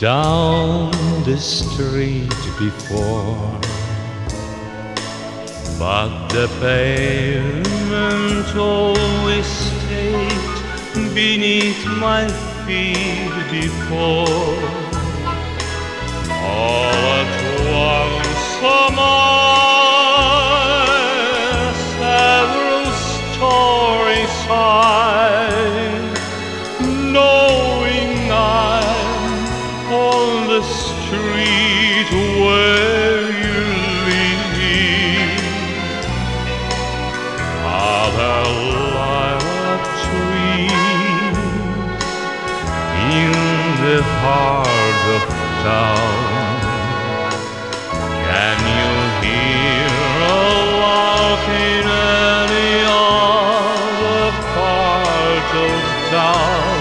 down the street before, but the pavement always stayed beneath my feet before. All at once am several stories high, knowing I'm on the street where you live. Are there lilac trees in the heart of town? Can you hear a lark in any other part of town?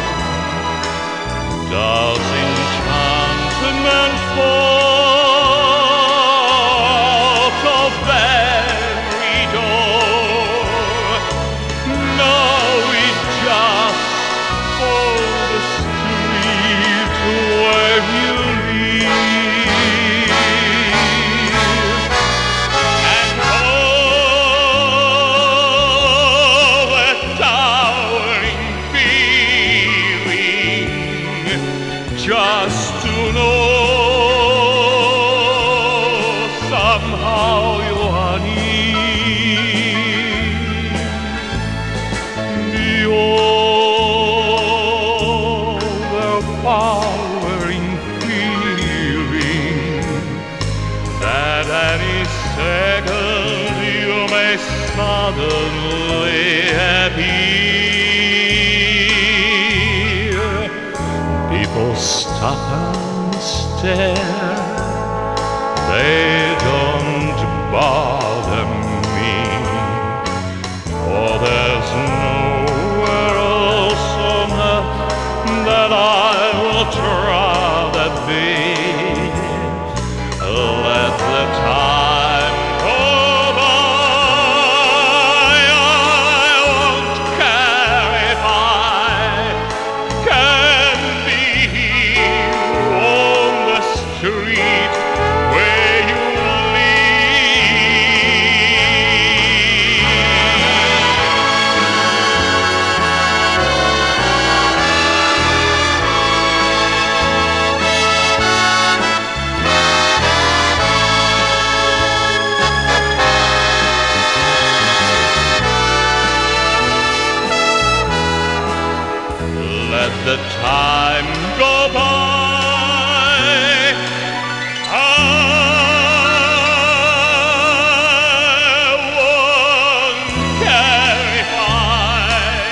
Does enchantment fall of every door? No, it just for the street where you live. And oh, that towering feeling, just to know somehow you are near. The overpowering feeling that any second you may suddenly appear. People stop and stare, they don't bother me, for there's nowhere else on earth that I would rather be. Let the time go by, I won't care if I can be here on the street where you let the time go by. I won't care if I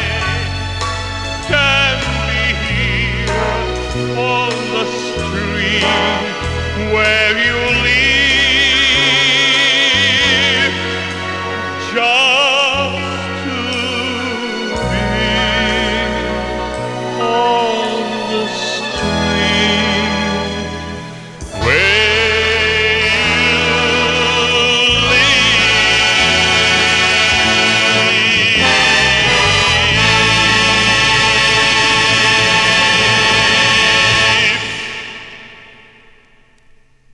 can be here on the street where you live.